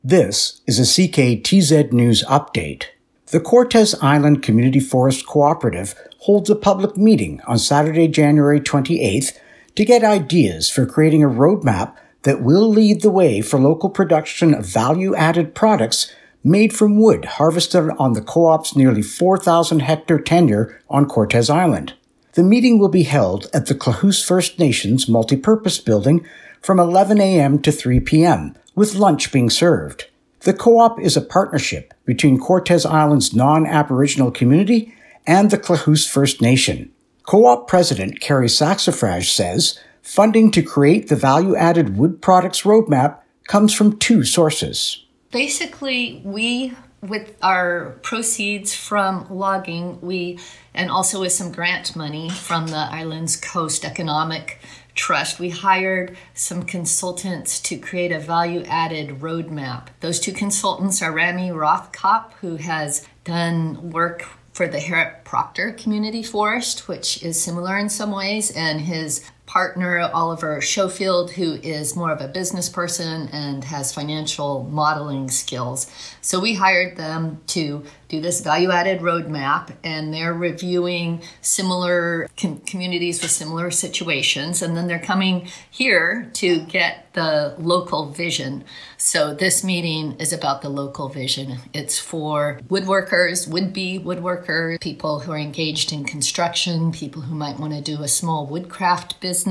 This is a CKTZ News Update. The Cortes Island Community Forest Cooperative holds a public meeting on Saturday, January 28th to get ideas for creating a roadmap that will lead the way for local production of value-added products made from wood harvested on the co-op's nearly 4,000-hectare tenure on Cortes Island. The meeting will be held at the Klahoose First Nations Multipurpose Building from 11 a.m. to 3 p.m., with lunch being served. The co-op is a partnership between Cortes Island's non-Aboriginal community and the Klahoose First Nation. Co-op President Carrie Saxifrage says funding to create the value-added wood products roadmap comes from two sources. Basically, with our proceeds from logging, and also with some grant money from the Islands Coast Economic Trust, we hired some consultants to create a value-added roadmap. Those two consultants are Rami Rothkop, who has done work for the Harriet Proctor Community Forest, which is similar in some ways, and his partner, Oliver Schofield, who is more of a business person and has financial modeling skills. So we hired them to do this value-added roadmap, and they're reviewing similar communities with similar situations, and then they're coming here to get the local vision. So this meeting is about the local vision. It's for woodworkers, would-be woodworkers, people who are engaged in construction, people who might want to do a small woodcraft business,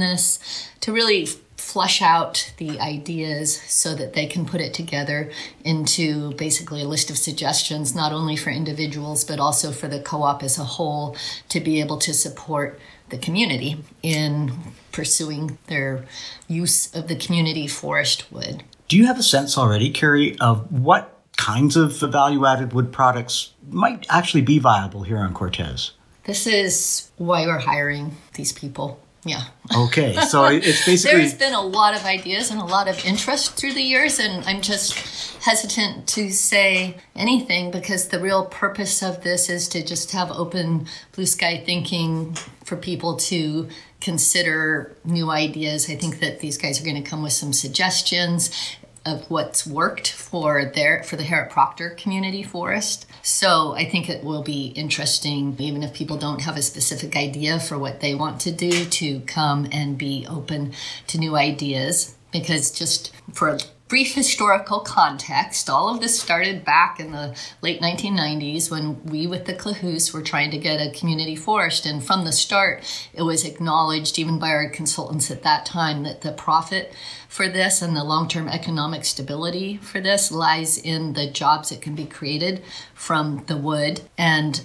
to really flush out the ideas so that they can put it together into basically a list of suggestions, not only for individuals, but also for the co-op as a whole, to be able to support the community in pursuing their use of the community forest wood. Do you have a sense already, Carrie, of what kinds of value-added wood products might actually be viable here on Cortes? This is why we're hiring these people. Yeah. Okay, so it's basically... There's been a lot of ideas and a lot of interest through the years, and I'm just hesitant to say anything because the real purpose of this is to just have open blue sky thinking for people to consider new ideas. I think that these guys are going to come with some suggestions of what's worked for the Harriet Proctor Community Forest. So I think it will be interesting, even if people don't have a specific idea for what they want to do, to come and be open to new ideas. Because just for a brief historical context, all of this started back in the late 1990s when we with the Klahoose were trying to get a community forest. And from the start, it was acknowledged, even by our consultants at that time, that the profit for this and the long-term economic stability for this lies in the jobs that can be created from the wood. And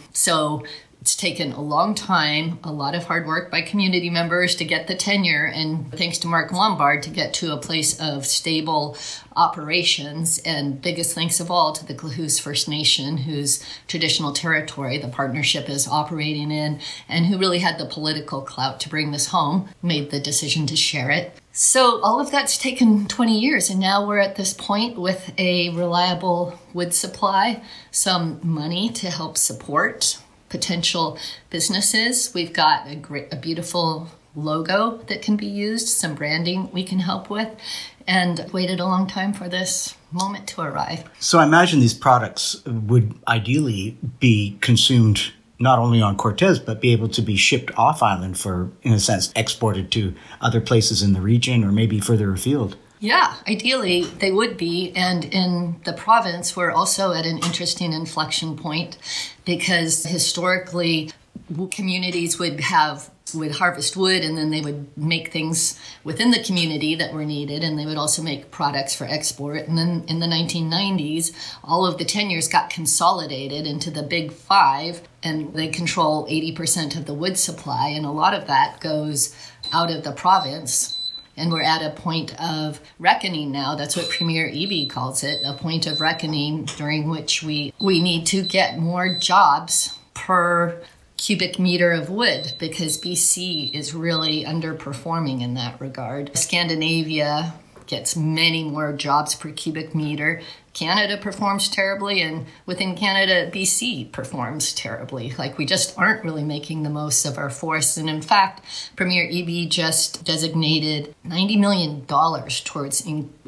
so it's taken a long time, a lot of hard work by community members to get the tenure, and thanks to Mark Lombard to get to a place of stable operations. And biggest thanks of all to the Klahoose First Nation, whose traditional territory the partnership is operating in, and who really had the political clout to bring this home, made the decision to share it. So all of that's taken 20 years, and now we're at this point with a reliable wood supply, some money to help support potential businesses. We've got a beautiful logo that can be used, some branding we can help with, and waited a long time for this moment to arrive. So I imagine these products would ideally be consumed not only on Cortes, but be able to be shipped off island for, in a sense, exported to other places in the region or maybe further afield. Yeah, ideally they would be. And in the province, we're also at an interesting inflection point because historically communities would harvest wood, and then they would make things within the community that were needed, and they would also make products for export. And then in the 1990s, all of the tenures got consolidated into the big five, and they control 80% of the wood supply, and a lot of that goes out of the province. And we're at a point of reckoning now. That's what Premier Eby calls it, a point of reckoning during which we need to get more jobs per cubic meter of wood, because BC is really underperforming in that regard. Scandinavia gets many more jobs per cubic meter. Canada performs terribly, and within Canada, BC performs terribly. Like, we just aren't really making the most of our forests. And in fact, Premier Eby just designated $90 million towards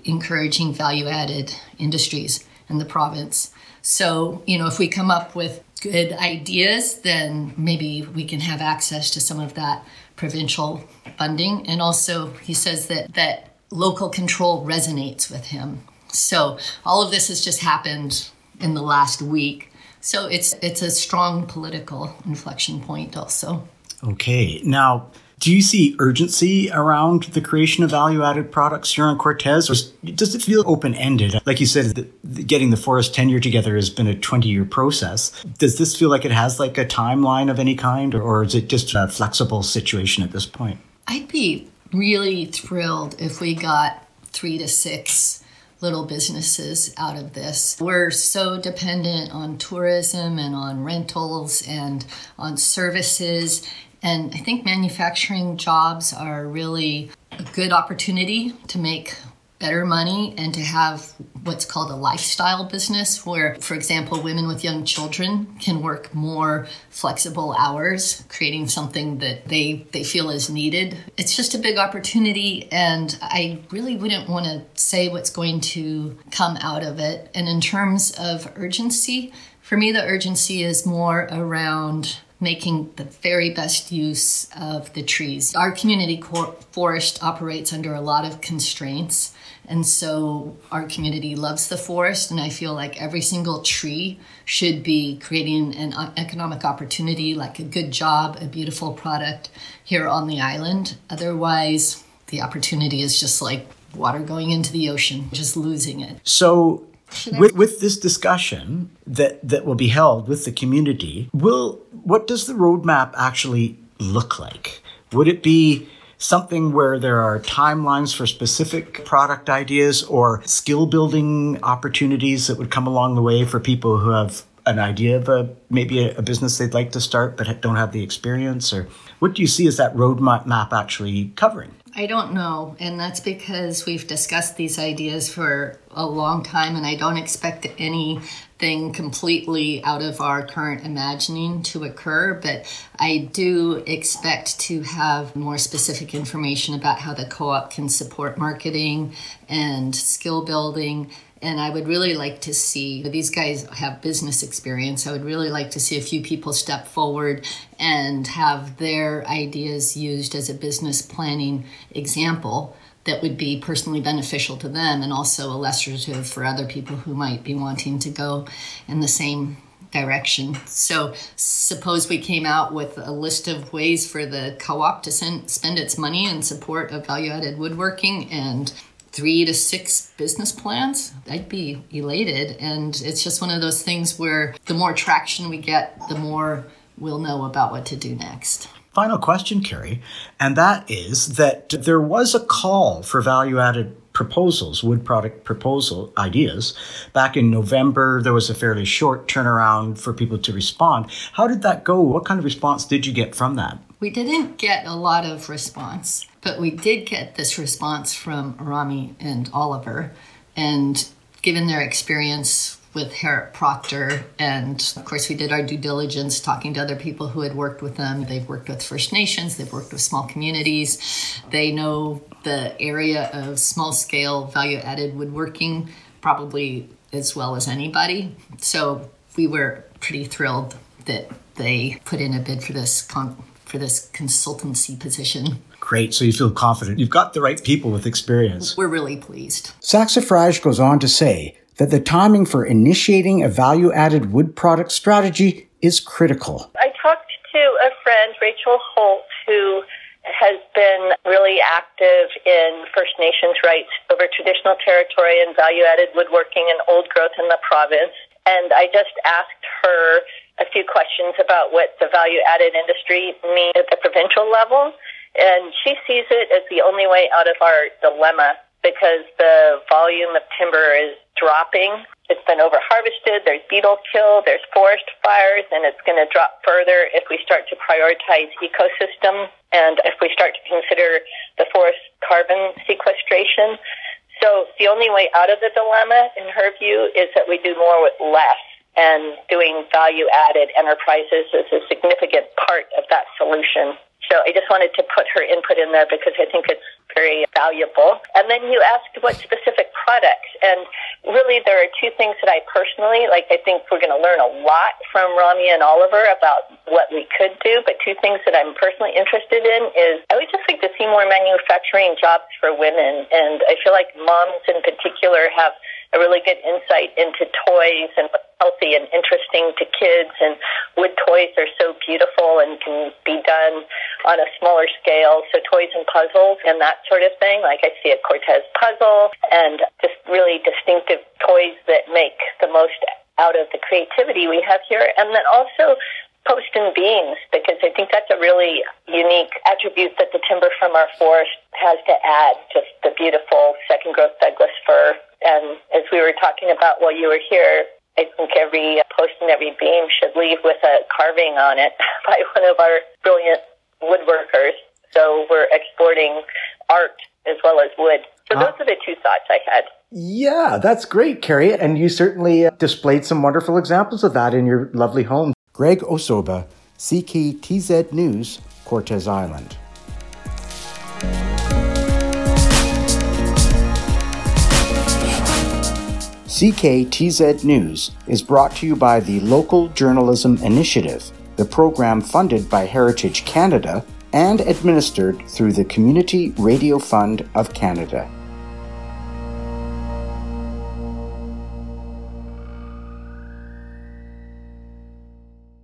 encouraging value-added industries in the province. So, if we come up with good ideas, then maybe we can have access to some of that provincial funding. And also, he says that local control resonates with him. So all of this has just happened in the last week. So it's a strong political inflection point also. Okay. Now, do you see urgency around the creation of value-added products here on Cortes, or does it feel open-ended? Like you said, getting the forest tenure together has been a 20-year process. Does this feel like it has like a timeline of any kind, or is it just a flexible situation at this point? I'd be really thrilled if we got 3 to 6 little businesses out of this. We're so dependent on tourism and on rentals and on services. And I think manufacturing jobs are really a good opportunity to make better money and to have what's called a lifestyle business where, for example, women with young children can work more flexible hours, creating something that they feel is needed. It's just a big opportunity, and I really wouldn't want to say what's going to come out of it. And in terms of urgency, for me, the urgency is more around making the very best use of the trees. Our community forest operates under a lot of constraints, and so our community loves the forest, and I feel like every single tree should be creating an economic opportunity, like a good job, a beautiful product here on the island. Otherwise, the opportunity is just like water going into the ocean, just losing it. So with this discussion that will be held with the community, what does the roadmap actually look like? Would it be something where there are timelines for specific product ideas or skill building opportunities that would come along the way for people who have an idea of maybe a business they'd like to start but don't have the experience? Or what do you see as that roadmap actually covering? I don't know, and that's because we've discussed these ideas for a long time, and I don't expect anything completely out of our current imagining to occur, but I do expect to have more specific information about how the co-op can support marketing and skill building. And I would really like to see, these guys have business experience, I would really like to see a few people step forward and have their ideas used as a business planning example that would be personally beneficial to them and also illustrative for other people who might be wanting to go in the same direction. So suppose we came out with a list of ways for the co-op to spend its money in support of value-added woodworking and 3 to 6 business plans, I'd be elated. And it's just one of those things where the more traction we get, the more we'll know about what to do next. Final question, Carrie, and that is that there was a call for value-added proposals, wood product proposal ideas. Back in November, there was a fairly short turnaround for people to respond. How did that go? What kind of response did you get from that? We didn't get a lot of response, but we did get this response from Rami and Oliver. And given their experience with Harriet Proctor, and of course we did our due diligence talking to other people who had worked with them. They've worked with First Nations, they've worked with small communities. They know the area of small-scale value-added woodworking probably as well as anybody. So we were pretty thrilled that they put in a bid for this consultancy position. Great. So you feel confident. You've got the right people with experience. We're really pleased. Saxifrage goes on to say that the timing for initiating a value-added wood product strategy is critical. I talked to a friend, Rachel Holt, who has been really active in First Nations rights over traditional territory and value-added woodworking and old growth in the province. And I just asked her a few questions about what the value-added industry means at the provincial level. And she sees it as the only way out of our dilemma because the volume of timber is dropping. It's been over-harvested, there's beetle kill, there's forest fires, and it's going to drop further if we start to prioritize ecosystem and if we start to consider the forest carbon sequestration. So the only way out of the dilemma, in her view, is that we do more with less. And doing value-added enterprises is a significant part of that solution. So I just wanted to put her input in there because I think it's very valuable. And then you asked what specific products. And really, there are two things that I personally, I think we're going to learn a lot from Ramya and Oliver about what we could do. But two things that I'm personally interested in is I would just like to see more manufacturing jobs for women. And I feel like moms in particular have a really good insight into toys and what's healthy and interesting to kids. And wood toys are so beautiful and can be done on a smaller scale. So toys and puzzles and that sort of thing. Like I see a Cortez puzzle and just really distinctive toys that make the most out of the creativity we have here. And then also post and beams, because I think that's a really unique attribute that the timber from our forest has to add, just the beautiful second growth Douglas fir. And as we were talking about while you were here, I think every post and every beam should leave with a carving on it by one of our brilliant woodworkers. So we're exporting art as well as wood. So those are the two thoughts I had. Yeah, that's great, Carrie. And you certainly displayed some wonderful examples of that in your lovely home. Greg Osoba, CKTZ News, Cortez Island. CKTZ News is brought to you by the Local Journalism Initiative, the program funded by Heritage Canada and administered through the Community Radio Fund of Canada.